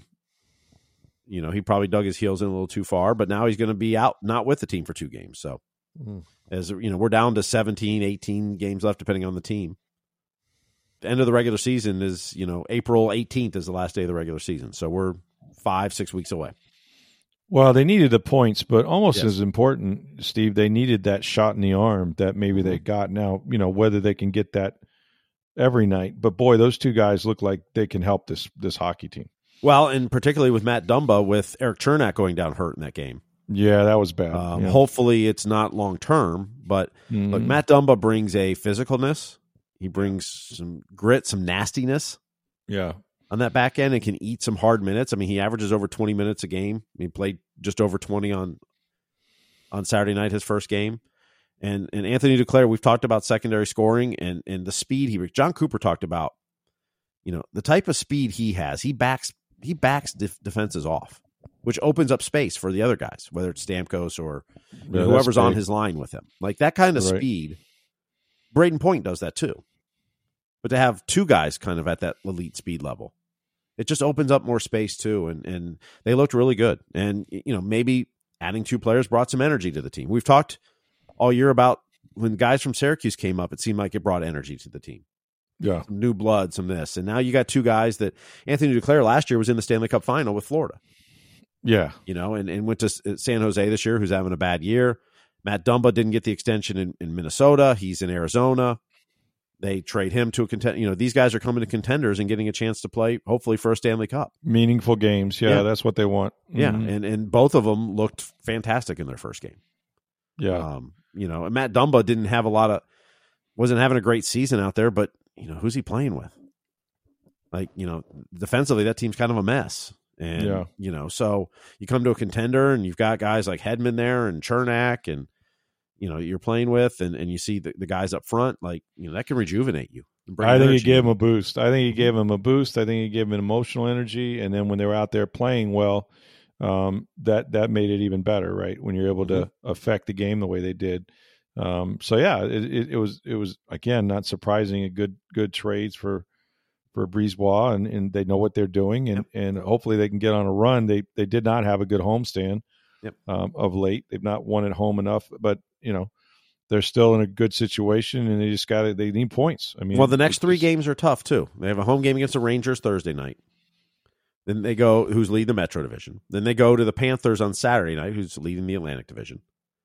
he probably dug his heels in a little too far. But now he's going to be out, not with the team for 2 games. So, as we're down to 17, 18 games left, depending on the team. The end of the regular season is, April 18th is the last day of the regular season. So we're 5-6 weeks away. Well, they needed the points, but almost as important, Steve, they needed that shot in the arm that maybe they got. Now, whether they can get that every night. But, boy, those 2 guys look like they can help this hockey team. Well, and particularly with Matt Dumba, with Eric Chernak going down hurt in that game. Yeah, that was bad. Hopefully it's not long-term, but look, Matt Dumba brings a physicalness. He brings some grit, some nastiness. Yeah. On that back end, and can eat some hard minutes. I mean, he averages over 20 minutes a game. He played just over 20 on Saturday night, his first game. And Anthony Duclair, we've talked about secondary scoring and the speed John Cooper talked about, the type of speed he has. He backs defenses off, which opens up space for the other guys, whether it's Stamkos or whoever's on his line with him. Like that kind of speed, Braden Point does that too. But to have 2 guys kind of at that elite speed level, it just opens up more space too. And they looked really good. And, maybe adding 2 players brought some energy to the team. We've talked all year about when guys from Syracuse came up, it seemed like it brought energy to the team. Yeah. Some new blood, some this. And now you got 2 guys that Anthony Duclair last year was in the Stanley Cup final with Florida. Yeah. And went to San Jose this year, who's having a bad year. Matt Dumba didn't get the extension in Minnesota. He's in Arizona. They trade him to a contender. These guys are coming to contenders and getting a chance to play, hopefully, for a Stanley Cup. Meaningful games. Yeah. That's what they want. Yeah. And both of them looked fantastic in their first game. Yeah. And Matt Dumba wasn't having a great season out there, but, who's he playing with? Like, defensively, that team's kind of a mess. And, so you come to a contender and you've got guys like Hedman there and Chernak and, you're playing with, and you see the guys up front, like, that can rejuvenate you. I think he gave him a boost. I think he gave him emotional energy. And then when they were out there playing well, that made it even better, right? When you're able to affect the game the way they did. It was again, not surprising, a good trades for Brisebois, and they know what they're doing, and hopefully they can get on a run. They did not have a good homestand of late. They've not won at home enough, but they're still in a good situation, and they need points. I mean, well, the next 3 games are tough too. They have a home game against the Rangers Thursday night. Then they go, who's leading the Metro Division. Then they go to the Panthers on Saturday night, who's leading the Atlantic Division.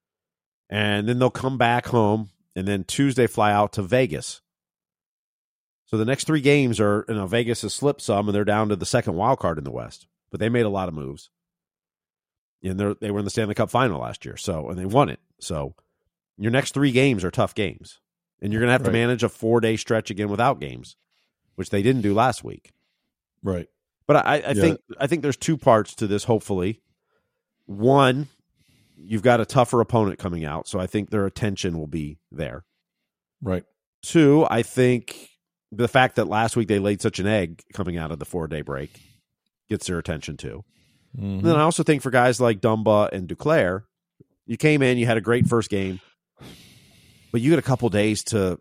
And then they'll come back home, and then Tuesday fly out to Vegas. So the next 3 games are, Vegas has slipped some, and they're down to the second wild card in the West. But they made a lot of moves. And they were in the Stanley Cup final last year, and they won it. So your next 3 games are tough games. And you're going to have to manage a 4-day stretch again without games, which they didn't do last week. Right. But I think there's 2 parts to this, hopefully. One, you've got a tougher opponent coming out, so I think their attention will be there. Right. 2, I think the fact that last week they laid such an egg coming out of the 4-day break gets their attention too. Mm-hmm. And then I also think for guys like Dumba and Duclair, you came in, you had a great first game, but you had a couple days to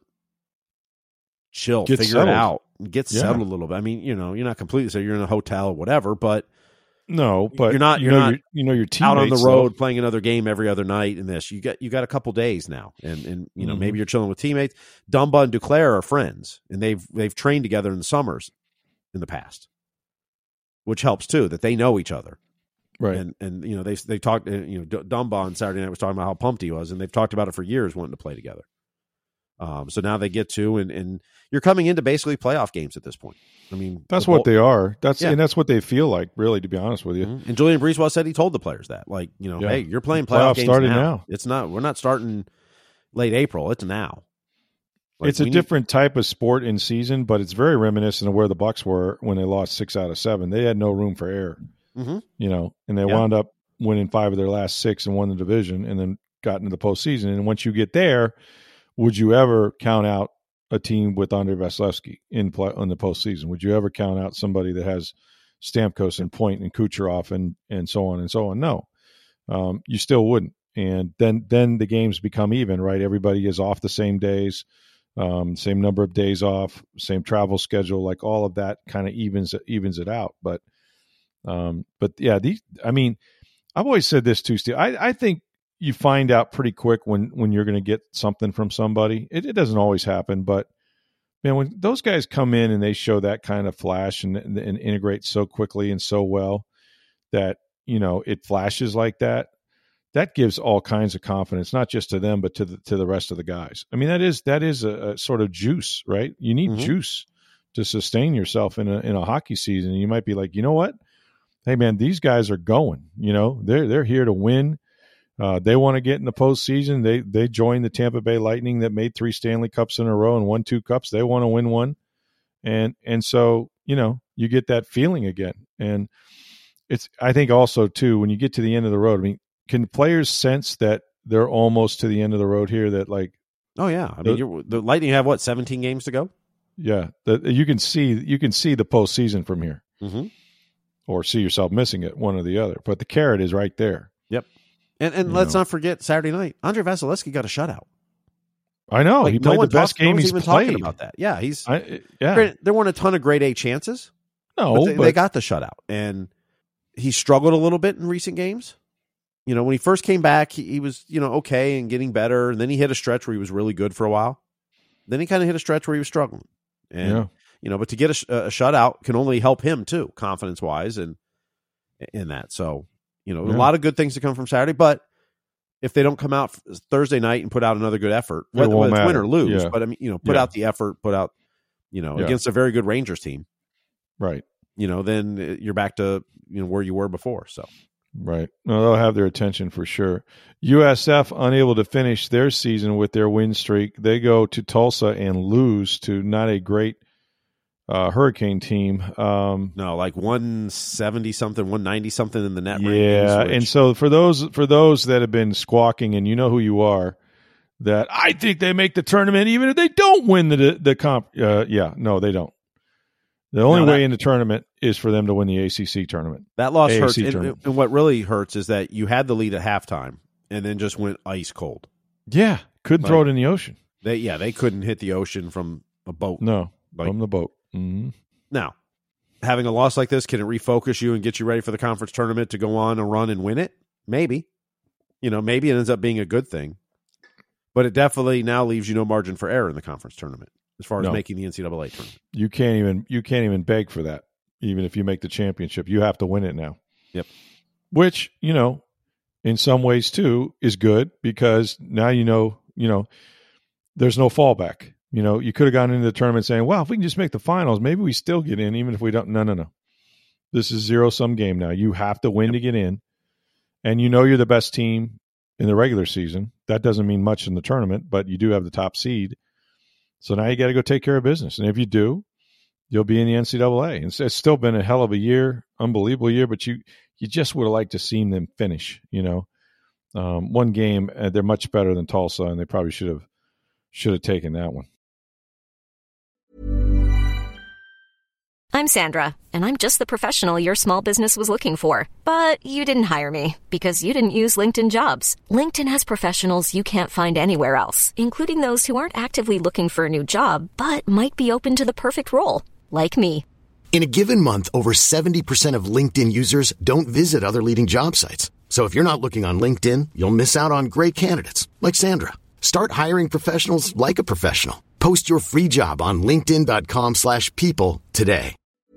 chill, figure it out, and get settled a little bit. I mean, you're not completely, so you're in a hotel or whatever, but no, but you're not your teammates out on the road playing another game every other night. And you got a couple days now, and maybe you're chilling with teammates. Dumba and Duclair are friends, and they've trained together in the summers in the past, which helps too, that they know each other. Right. And they talked, Dumba on Saturday night was talking about how pumped he was, and they've talked about it for years, wanting to play together. So now they get to, and you're coming into basically playoff games at this point. I mean, that's what they are. And that's what they feel like, really, to be honest with you. Mm-hmm. And Julian Brisebois said he told the players that, like, hey, you're playing playoff games now. We're not starting late April. It's now. Like, it's a different type of sport in season, but it's very reminiscent of where the Bucks were when they lost 6 out of 7. They had no room for error, and they wound up winning 5 of their last 6 and won the division, and then got into the postseason. And once you get there, would you ever count out a team with Andre Vasilevsky in the postseason? Would you ever count out somebody that has Stamkos and Point and Kucherov and so on and so on? No, you still wouldn't. And then the games become even, right? Everybody is off the same days. same number of days off, same travel schedule, like all of that kind of evens it out. But yeah, I've always said this too, Steve. I think you find out pretty quick when you're going to get something from somebody. It doesn't always happen, but man, when those guys come in and they show that kind of flash and integrate so quickly and so well that, it flashes like that, that gives all kinds of confidence, not just to them, but to the rest of the guys. I mean, that is a sort of juice, right? You need juice to sustain yourself in a hockey season. And you might be like, you know what? Hey man, these guys are going, they're here to win. They want to get in the postseason. They joined the Tampa Bay Lightning that made 3 Stanley Cups in a row and won 2 cups. They want to win one. And so, you get that feeling again. And I think also too, when you get to the end of the road, I mean, can players sense that they're almost to the end of the road here? That like, oh yeah, I mean, the Lightning have 17 games to go. Yeah, you can see the postseason from here, or see yourself missing it, one or the other. But the carrot is right there. Yep, and let's not forget Saturday night, Andre Vasilevsky got a shutout. I know, he played the best game he's played. Talking about that, yeah, yeah. There weren't a ton of grade A chances. No, but they got the shutout, and he struggled a little bit in recent games. When he first came back, he was, okay and getting better. And then he hit a stretch where he was really good for a while. Then he kind of hit a stretch where he was struggling. And, but to get a shutout can only help him too, confidence-wise and in that. So, a lot of good things to come from Saturday. But if they don't come out Thursday night and put out another good effort, whether it's win or lose, but I mean, put out the effort, against a very good Rangers team. Right. Then you're back to, where you were before. So. Right. No, they'll have their attention for sure. USF unable to finish their season with their win streak. They go to Tulsa and lose to not a great Hurricane team. No, like 170-something, 190-something in the net rankings. Yeah, and so for those that have been squawking, and you know who you are, that I think they make the tournament even if they don't win the comp. No, they don't. The only way in the tournament is for them to win the ACC tournament. That loss hurts. And what really hurts is that you had the lead at halftime and then just went ice cold. Yeah, couldn't throw it in the ocean. They couldn't hit the ocean from a boat. No, from the boat. Mm-hmm. Now, having a loss like this, can it refocus you and get you ready for the conference tournament to go on a run and win it? Maybe. Maybe it ends up being a good thing. But it definitely now leaves you no margin for error in the conference tournament. As far as making the NCAA tournament, you can't even beg for that. Even if you make the championship, you have to win it now. Yep. Which in some ways too is good because now there's no fallback. You could have gone into the tournament saying, "Well, if we can just make the finals, maybe we still get in, even if we don't." No. This is 0-sum game now. You have to win to get in, and you're the best team in the regular season. That doesn't mean much in the tournament, but you do have the top seed. So now you got to go take care of business. And if you do, you'll be in the NCAA. And it's still been a hell of a year, unbelievable year, but you just would have liked to seen them finish, one game. They're much better than Tulsa, and they probably should have taken that one. I'm Sandra, and I'm just the professional your small business was looking for. But you didn't hire me because you didn't use LinkedIn Jobs. LinkedIn has professionals you can't find anywhere else, including those who aren't actively looking for a new job, but might be open to the perfect role, like me. In a given month, over 70% of LinkedIn users don't visit other leading job sites. So if you're not looking on LinkedIn, you'll miss out on great candidates like Sandra. Start hiring professionals like a professional. Post your free job on linkedin.com/people today.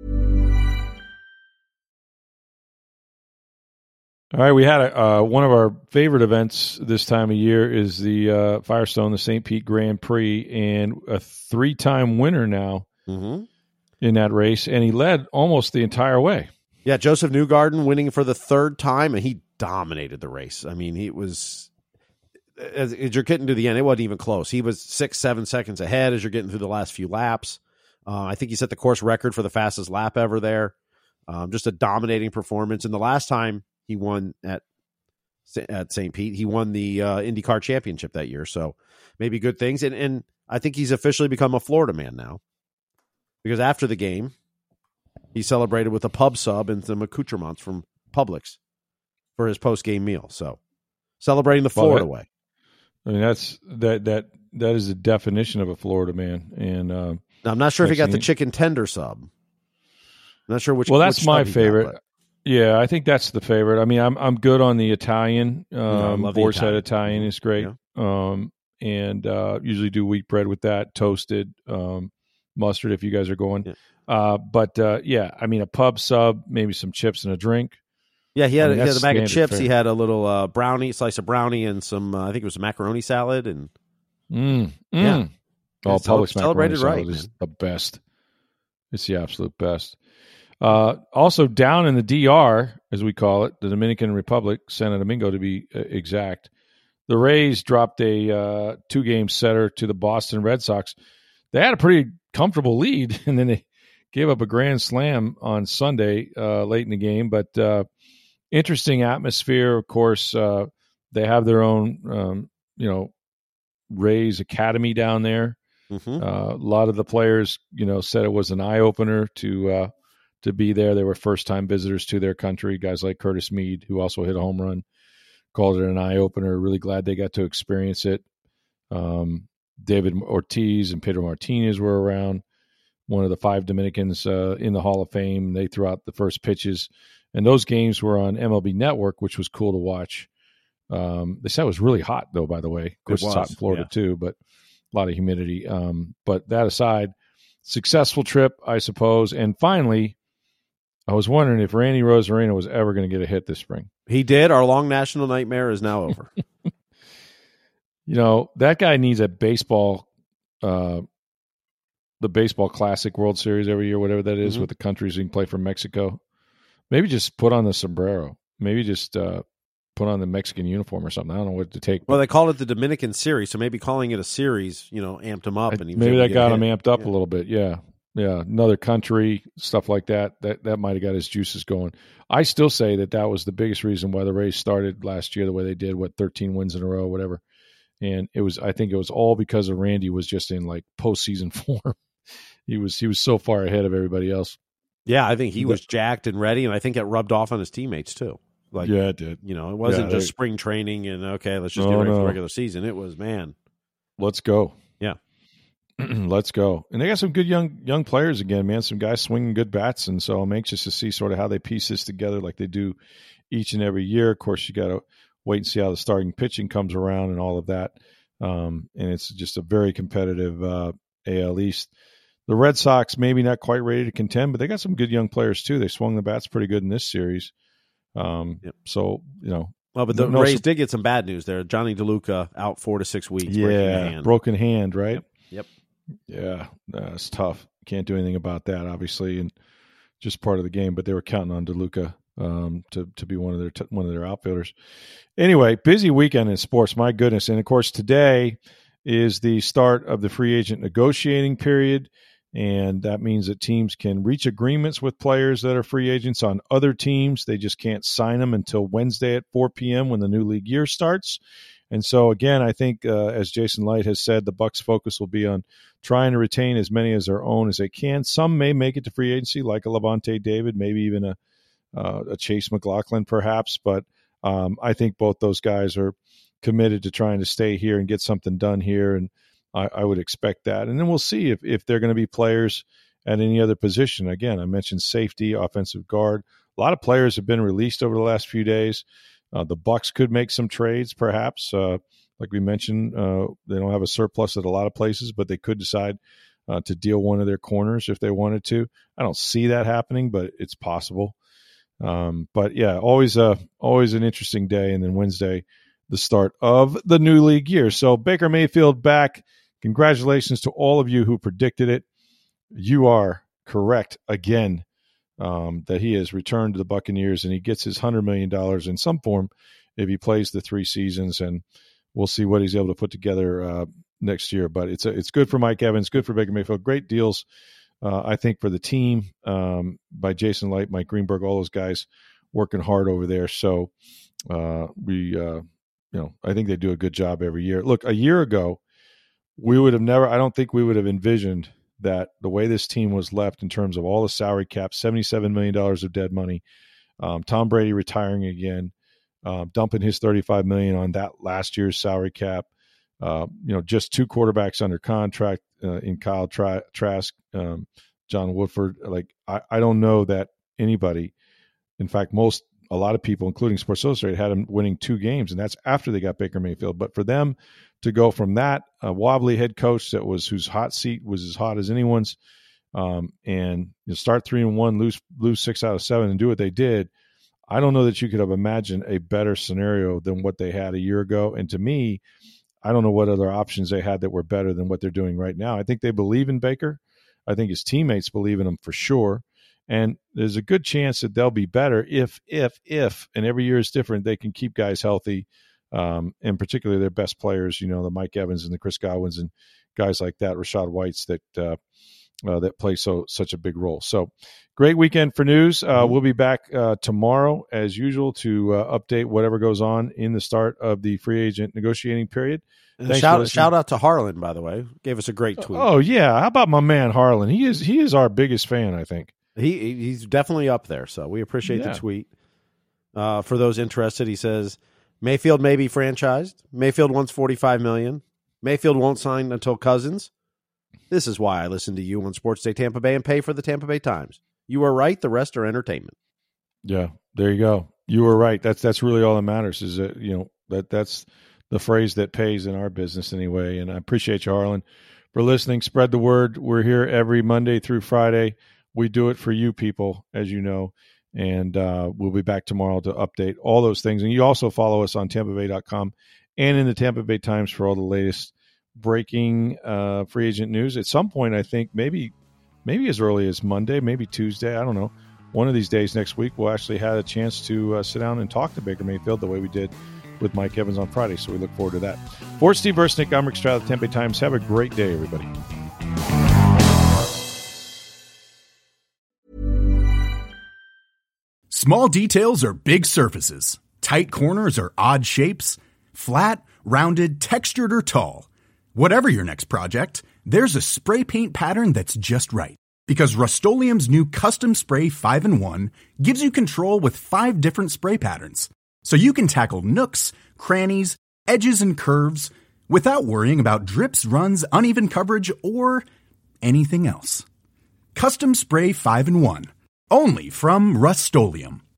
All right, we had one of our favorite events this time of year is the Firestone, the St. Pete Grand Prix, and a 3-time winner now in that race, and he led almost the entire way. Yeah, Joseph Newgarden winning for the 3rd time, and he dominated the race. I mean, he was, as you're getting to the end, it wasn't even close. He was 6-7 seconds ahead as you're getting through the last few laps. I think he set the course record for the fastest lap ever there. Just a dominating performance. And the last time he won at St. Pete, he won the IndyCar championship that year. So maybe good things. And I think he's officially become a Florida man now, because after the game, he celebrated with a pub sub and some accoutrements from Publix for his post-game meal. So celebrating the Florida way. I mean, that is the definition of a Florida man. And now, I'm not sure if he got the chicken tender sub. I'm not sure which. Well, that's which my sub he favorite. got, yeah, I think that's the favorite. I mean, I'm good on the Italian. I love the Boar's Italian. Head Italian is great. Yeah. And usually do wheat bread with that, toasted, mustard if you guys are going. Yeah. Yeah, I mean, a pub sub, maybe some chips and a drink. Yeah, he had a bag of chips. Fare. He had a little slice of brownie, and some, I think it was a macaroni salad. And Yeah. Oh, Publix celebrated macaroni salad is the best. It's the absolute best. Also, down in the DR, as we call it, the Dominican Republic, Santo Domingo to be exact, the Rays dropped a 2-game setter to the Boston Red Sox. They had a pretty comfortable lead, and then they gave up a grand slam on Sunday late in the game. But interesting atmosphere, of course. They have their own, Rays Academy down there. Mm-hmm. A lot of the players, said it was an eye opener to be there. They were first time visitors to their country. Guys like Curtis Mead, who also hit a home run, called it an eye opener. Really glad they got to experience it. David Ortiz and Pedro Martinez were around. One of the 5 Dominicans in the Hall of Fame. They threw out the first pitches, and those games were on MLB Network, which was cool to watch. They said it was really hot, though, by the way. Of course, it's hot in Florida, too, but a lot of humidity. But that aside, successful trip, I suppose. And finally, I was wondering if Randy Rosarena was ever going to get a hit this spring. He did. Our long national nightmare is now over. That guy needs a baseball, the Baseball Classic World Series every year, whatever that is, with the countries he can play for Mexico. Maybe just put on the sombrero. Maybe just put on the Mexican uniform or something. I don't know what to take. Well, they called it the Dominican Series, so maybe calling it a series, amped him up. And maybe that got him amped up a little bit. Yeah. Yeah. Another country, stuff like that. That might have got his juices going. I still say that was the biggest reason why the Rays started last year the way they did, 13 wins in a row, whatever. And I think it was all because of Randy was just in like postseason form. He was so far ahead of everybody else. Yeah, I think he was jacked and ready, and I think that rubbed off on his teammates too. Yeah, it did. It wasn't just spring training and let's just get ready for the regular season. It was, man, let's go. Yeah, let's go. And they got some good young players again, man. Some guys swinging good bats, and so I'm anxious to see sort of how they piece this together, like they do each and every year. Of course, you got to wait and see how the starting pitching comes around and all of that. And it's just a very competitive AL East. The Red Sox maybe not quite ready to contend, but they got some good young players too. They swung the bats pretty good in this series. So, Well, but the Rays did get some bad news there. Johnny DeLuca out 4 to 6 weeks. Yeah, broken hand, right? Yep. Yeah, it's tough. Can't do anything about that, obviously, and just part of the game. But they were counting on DeLuca to be one of their outfielders. Anyway, busy weekend in sports. My goodness, and of course today is the start of the free agent negotiating period. And that means that teams can reach agreements with players that are free agents on other teams. They just can't sign them until Wednesday at 4 p.m. when the new league year starts. And so, again, I think, as Jason Light has said, the Bucs' focus will be on trying to retain as many as their own as they can. Some may make it to free agency, like a Levante David, maybe even a Chase McLaughlin, perhaps. But I think both those guys are committed to trying to stay here and get something done here. And I would expect that. And then we'll see if they're going to be players at any other position. Again, I mentioned safety, offensive guard. A lot of players have been released over the last few days. The Bucs could make some trades, perhaps. Like we mentioned, they don't have a surplus at a lot of places, but they could decide to deal one of their corners if they wanted to. I don't see that happening, but it's possible. But yeah, always an interesting day. And then Wednesday, the start of the new league year. So Baker Mayfield back. Congratulations to all of you who predicted it. You are correct again that he has returned to the Buccaneers and he gets his $100 million in some form if he plays the 3 seasons, and we'll see what he's able to put together next year. But it's good for Mike Evans, good for Baker Mayfield. Great deals, I think, for the team by Jason Light, Mike Greenberg, all those guys working hard over there. So I think they do a good job every year. Look, a year ago, I don't think we would have envisioned that the way this team was left in terms of all the salary cap, $77 million of dead money, Tom Brady retiring again, dumping his $35 million on that last year's salary cap, just 2 quarterbacks under contract in Kyle Trask, John Woodford. Like, I don't know that anybody, in fact, a lot of people, including Sports Illustrated, had them winning 2 games, and that's after they got Baker Mayfield. But for them to go from that wobbly head coach whose hot seat was as hot as anyone's, and start 3-1, lose 6 out of 7, and do what they did, I don't know that you could have imagined a better scenario than what they had a year ago. And to me, I don't know what other options they had that were better than what they're doing right now. I think they believe in Baker. I think his teammates believe in him for sure. And there's a good chance that they'll be better if, and every year is different, they can keep guys healthy, and particularly their best players, the Mike Evans and the Chris Godwins and guys like that, Rashad Whites, that play such a big role. So great weekend for news. We'll be back tomorrow as usual to update whatever goes on in the start of the free agent negotiating period. Shout out to Harlan, by the way. Gave us a great tweet. Oh yeah. How about my man Harlan? He is our biggest fan, I think. He's definitely up there. So we appreciate the tweet. For those interested, he says, Mayfield may be franchised. Mayfield wants $45 million. Mayfield won't sign until Cousins. This is why I listen to you on Sports Day Tampa Bay and pay for the Tampa Bay Times. You are right. The rest are entertainment. Yeah, there you go. You were right. That's really all that matters. Is that that's the phrase that pays in our business anyway. And I appreciate you, Harlan, for listening. Spread the word. We're here every Monday through Friday. We do it for you people, as you know. And we'll be back tomorrow to update all those things. And you also follow us on TampaBay.com and in the Tampa Bay Times for all the latest breaking free agent news. At some point, I think maybe as early as Monday, maybe Tuesday, I don't know. One of these days next week, we'll actually have a chance to sit down and talk to Baker Mayfield the way we did with Mike Evans on Friday. So we look forward to that. For Steve Versnick, I'm Rick Stroud of the Tampa Bay Times. Have a great day, everybody. Small details are big surfaces. Tight corners are odd shapes. Flat, rounded, textured, or tall. Whatever your next project, there's a spray paint pattern that's just right. Because Rust-Oleum's new Custom Spray 5-in-1 gives you control with 5 different spray patterns. So you can tackle nooks, crannies, edges, and curves without worrying about drips, runs, uneven coverage, or anything else. Custom Spray 5-in-1. Only from Rust-Oleum.